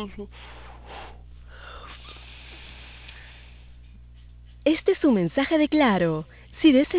Este es un mensaje de Claro. Si desea